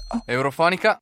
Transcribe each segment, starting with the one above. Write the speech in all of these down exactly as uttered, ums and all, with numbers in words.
Eurofonica.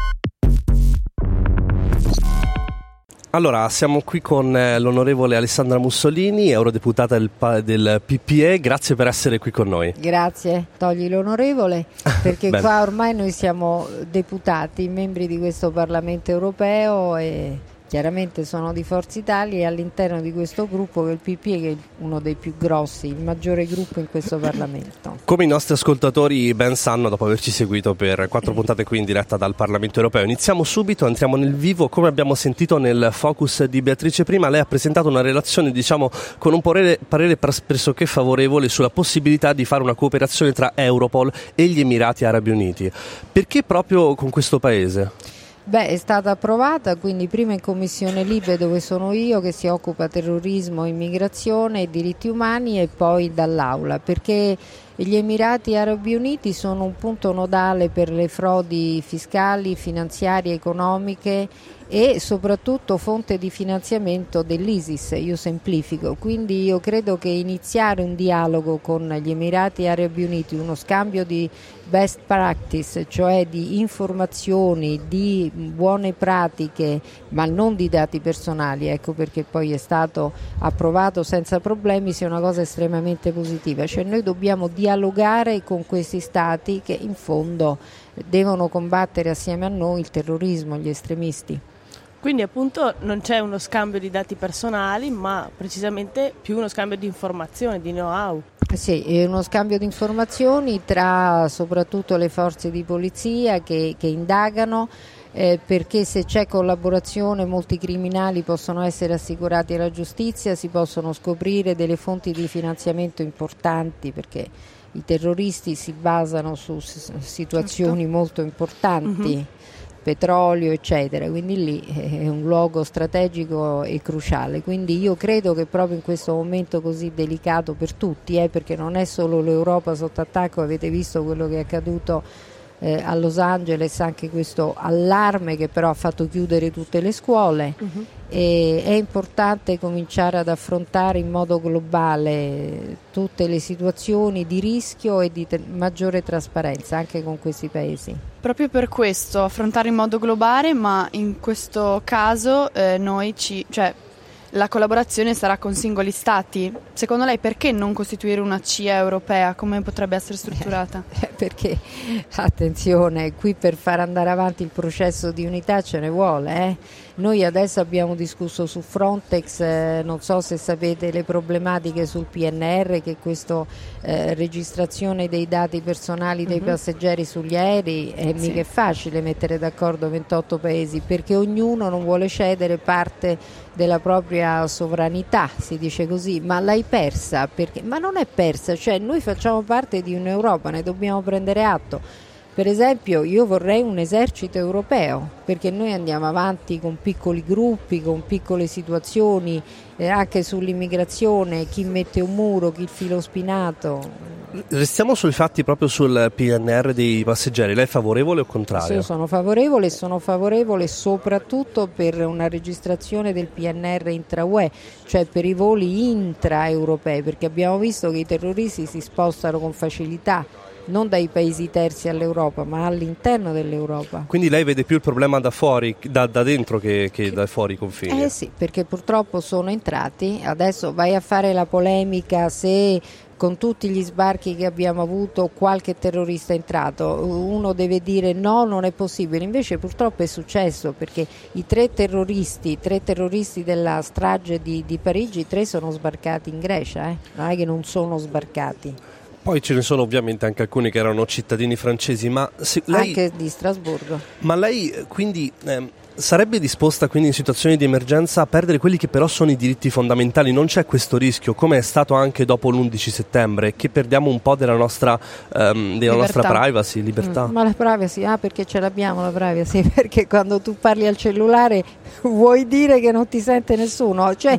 Allora, siamo qui con eh, l'onorevole Alessandra Mussolini, eurodeputata del, del P P E. Grazie per essere qui con noi. Grazie, togli l'onorevole, perché qua ormai noi siamo deputati, membri di questo Parlamento europeo e chiaramente sono di Forza Italia e all'interno di questo gruppo che è il P P E, che è uno dei più grossi, il maggiore gruppo in questo Parlamento. Come i nostri ascoltatori ben sanno, dopo averci seguito per quattro puntate qui in diretta dal Parlamento europeo, iniziamo subito, entriamo nel vivo. Come abbiamo sentito nel focus di Beatrice prima, lei ha presentato una relazione, diciamo, con un parere, parere pressoché favorevole sulla possibilità di fare una cooperazione tra Europol e gli Emirati Arabi Uniti. Perché proprio con questo paese? Beh, è stata approvata, quindi prima in Commissione Libe, dove sono io, che si occupa terrorismo, immigrazione e diritti umani, e poi dall'Aula, perché gli Emirati Arabi Uniti sono un punto nodale per le frodi fiscali, finanziarie, economiche e soprattutto fonte di finanziamento dell'ISIS, io semplifico, quindi io credo che iniziare un dialogo con gli Emirati Arabi Uniti, uno scambio di best practice, cioè di informazioni, di buone pratiche, ma non di dati personali, ecco perché poi è stato approvato senza problemi, sia una cosa estremamente positiva, cioè noi dobbiamo dialogare con questi stati che in fondo devono combattere assieme a noi il terrorismo, gli estremisti. Quindi appunto non c'è uno scambio di dati personali, ma precisamente più uno scambio di informazioni, di know-how. Sì, è uno scambio di informazioni tra soprattutto le forze di polizia che, che indagano, eh, perché se c'è collaborazione molti criminali possono essere assicurati alla giustizia, si possono scoprire delle fonti di finanziamento importanti, perché i terroristi si basano su situazioni certo. molto importanti. Mm-hmm. Petrolio eccetera, quindi lì è un luogo strategico e cruciale, quindi io credo che proprio in questo momento così delicato per tutti, eh, perché non è solo l'Europa sotto attacco, avete visto quello che è accaduto eh, a Los Angeles, anche questo allarme che però ha fatto chiudere tutte le scuole. Uh-huh. E è importante cominciare ad affrontare in modo globale tutte le situazioni di rischio e di te- maggiore trasparenza anche con questi paesi. Proprio per questo, affrontare in modo globale, ma in questo caso eh, noi ci, cioè la collaborazione sarà con singoli stati. Secondo lei perché non costituire una C I A europea? Come potrebbe essere strutturata? Eh, perché, attenzione, qui per far andare avanti il processo di unità ce ne vuole. Eh? Noi adesso abbiamo discusso su Frontex, eh, non so se sapete le problematiche sul P N R, che è questa eh, registrazione dei dati personali dei uh-huh. passeggeri sugli aerei, è sì. mica facile mettere d'accordo ventotto paesi, perché ognuno non vuole cedere parte della propria sovranità, si dice così, ma l'hai persa, perché? Ma non è persa, cioè noi facciamo parte di un'Europa, ne dobbiamo prendere atto. Per esempio io vorrei un esercito europeo, perché noi andiamo avanti con piccoli gruppi, con piccole situazioni, eh, anche sull'immigrazione, chi mette un muro, chi il filo spinato. Restiamo sui fatti, proprio sul P N R dei passeggeri. Lei è favorevole o contrario? Io sono favorevole e sono favorevole soprattutto per una registrazione del P N R intra-U E, cioè per i voli intraeuropei, perché abbiamo visto che i terroristi si spostano con facilità non dai paesi terzi all'Europa, ma all'interno dell'Europa. Quindi lei vede più il problema da fuori, da, da dentro che, che da fuori i confini? Eh sì, perché purtroppo sono entrati. Adesso vai a fare la polemica se con tutti gli sbarchi che abbiamo avuto qualche terrorista è entrato. Uno deve dire no, non è possibile. Invece purtroppo è successo, perché i tre terroristi, tre terroristi della strage di, di Parigi, tre sono sbarcati in Grecia, eh? Non è che non sono sbarcati. Poi ce ne sono ovviamente anche alcuni che erano cittadini francesi, ma se lei, anche di Strasburgo. Ma lei quindi eh, sarebbe disposta quindi in situazioni di emergenza a perdere quelli che però sono i diritti fondamentali? Non c'è questo rischio, come è stato anche dopo l'undici settembre, che perdiamo un po' della nostra, ehm, della nostra privacy, libertà? Mm, ma la privacy, ah perché ce l'abbiamo la privacy, perché quando tu parli al cellulare vuoi dire che non ti sente nessuno, cioè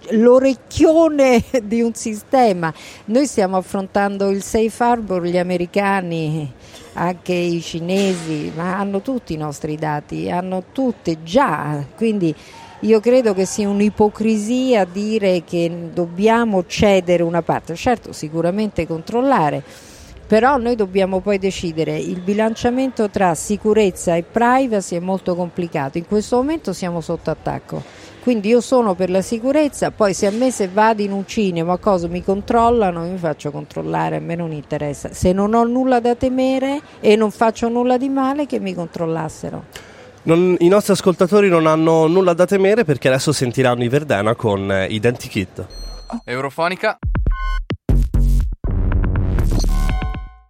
l'orecchione di un sistema. Noi stiamo affrontando il safe harbor, gli americani, anche i cinesi, ma hanno tutti i nostri dati, hanno tutte già, quindi io credo che sia un'ipocrisia dire che dobbiamo cedere una parte, certo sicuramente controllare, Però noi dobbiamo poi decidere, il bilanciamento tra sicurezza e privacy è molto complicato, in questo momento siamo sotto attacco, quindi io sono per la sicurezza, poi se a me se vado in un cinema o cosa mi controllano, io mi faccio controllare, a me non interessa, se non ho nulla da temere e non faccio nulla di male che mi controllassero. Non, i nostri ascoltatori non hanno nulla da temere perché adesso sentiranno i Verdena con eh, Identikit. Eurofonica.